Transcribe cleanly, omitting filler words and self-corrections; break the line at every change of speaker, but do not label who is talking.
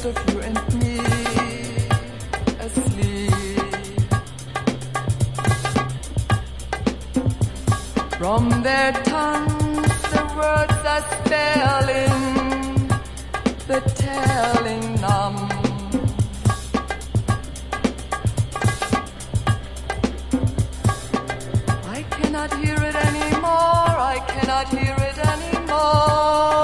just of you and me asleep. From their tongues the words are spelling, the telling numb. I cannot hear it anymore, I cannot hear it anymore.